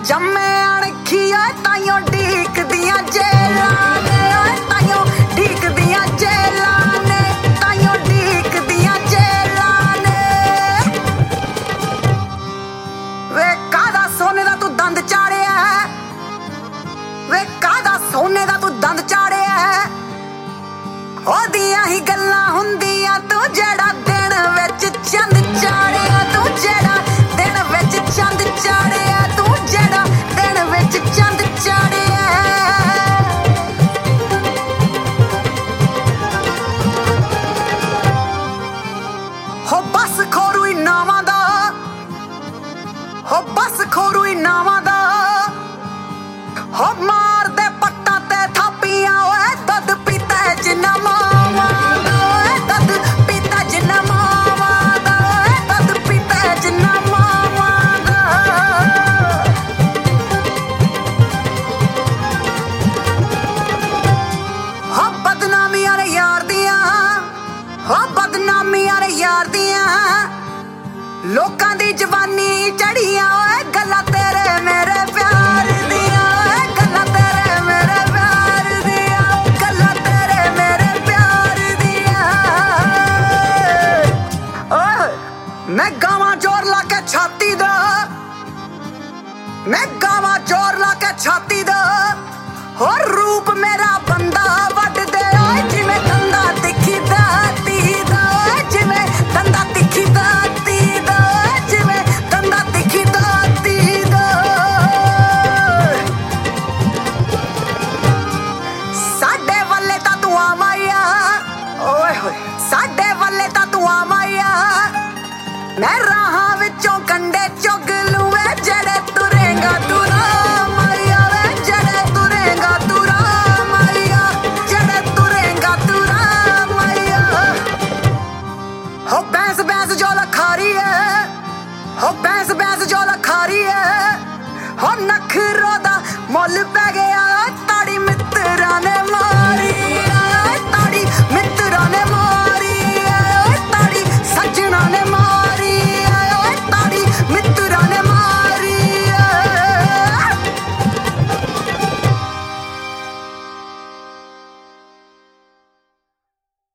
ਜੰਮੇ ਅਣਖੀਆਂ ਤਾਈਓ ਢੀਕਦੀਆਂ ਜੇਲਾਂ ਨੇ, ਤਾਈਓ ਢੀਕਦੀਆਂ ਜੇਲਾਂ ਨੇ, ਤਾਈਓ ਢੀਕਦੀਆਂ ਜੇਲਾਂ ਨੇ। ਵੇ ਕਾਹਦਾ ਸੋਨੇ ਦਾ ਤੂੰ ਦੰਦ ਚਾੜਿਆ, ਵੇ ਕਾਹਦਾ ਸੋਨੇ ਦਾ ਤੂੰ ਦੰਦ ਚਾੜਿਆ, ਉਹਦੀਆਂ ਹੀ ਗੱਲਾਂ ਹੁੰਦੀਆਂ ਤੂੰ ਜਿਹੜਾ ਦਿਨ ਵਿੱਚ ਚੰਦ ਚਾੜਿਆ, ਤੂੰ ਜਿਹੜਾ ਦਿਨ ਵਿੱਚ ਚੰਦ ਚਾੜਿਆ, ਤੂੰ ਜਿਹੜਾ ਦਿਨ ਵਿੱਚ ਚੰਦ ਚਾੜਿਆ। ਹੋ ਬਸ ਖੋਰੂ ਇਨਾਮਾਂ ਦਾ, ਹੋ ਬਸ ਖੋਰੂ ਇਨਾਮਾਂ ਦਾ, ਹੋ ਮਾਰਦੇ ਪੱਟਾਂ ਤੇ ਥਾਪੀਆਂ ਓਏ ਦੁੱਧ ਪੀਤਾ ਜਿੰਨਾ ਮਾਵਾਂ ਦਾ, ਓਏ ਦੁੱਧ ਪੀਤਾ ਜਿੰਨਾ ਮਾਵਾਂ ਦਾ, ਓਏ ਦੁੱਧ ਪੀਤਾ ਜਿੰਨਾ ਮਾਵਾਂ ਦਾ। ਹੋ ਬਦਨਾਮੀਆਂ ਨੇ ਯਾਰ ਦੀਆਂ, ਹੋ ਬਦਨਾਮੀਆਂ ਨੇ ਯਾਰ ਦੀਆਂ, ਲੋਕਾਂ ਦੀ ਜਵਾਨੀ ਚੜੀਆਂ ਓਏ ਗੱਲਾਂ ਤੇਰੇ ਮੇਰੇ ਪਿਆਰ ਦੀਆਂ, ਓਏ ਗੱਲਾਂ ਤੇਰੇ ਮੇਰੇ ਪਿਆਰ ਦੀਆਂ, ਗੱਲਾਂ ਤੇਰੇ ਮੇਰੇ ਪਿਆਰ ਦੀਆਂ। ਓਏ ਮੈਂ ਗਾਵਾਂ ਜ਼ੋਰ ਲਾ ਕੇ ਛਾਤੀ ਦਾ, ਮੈਂ ਗਾਵਾਂ ਜ਼ੋਰ ਲਾ ਕੇ ਛਾਤੀ ਦਾ, ਹੋਰ ਰੂਪ ਮੇਰਾ ਬੰਦਾ ਵੱਢ ਦੇ ਓਏ ਜਿਵੇਂ ਦੰਦਾ ਤਿੱਖੀ ਦਾਤੀ ਦਾ, ਓਏ ਜਿਵੇਂ ਦੰਦਾ ਤਿੱਖੀ ਦਾਤੀ ਦਾ, ਜਿਵੇਂ ਦੰਦਾ ਤਿੱਖੀ ਦਾਤੀ ਦਾ। ਸਾਡੇ ਵੱਲੇ ਤਾਂ ਤੂੰ ਆ ਮਾਇਆ, ਓਏ ਹੋਏ ਸਾਡੇ ਵੱਲੇ ਤਾਂ ਤੂੰ ਆ ਮਾਇਆ, ਮੈਂ ਰਾਹਾਂ ਵਿੱਚੋਂ ਕੰਡੇ ਚੁੱਗ ਲੂਵੇ ਜਿਹੜੇ ਤੁਰੇਗਾ ਤੂੰ ਰਾਮ ਆਇਆ, ਵੇ ਜਿਹੜੇ ਤੁਰੇਗਾ ਤੂੰ ਰਾਮ ਆਇਆ, ਜਿਹੜੇ ਤੁਰੇਗਾ ਤੂੰ ਰਾਮ ਆਇਆ। ਹੋ ਬੈਂਸ ਬੈਂਸ ਜੋ ਲਖਾਰੀ ਹੈ, ਹੋ ਬੈਂਸ ਬੈਂਸ ਜੋ ਲਖਾਰੀ ਹੈ, ਹੋ ਨਖਰੋ ਦਾ ਮੁੱਲ ਪੈ ਗਿਆ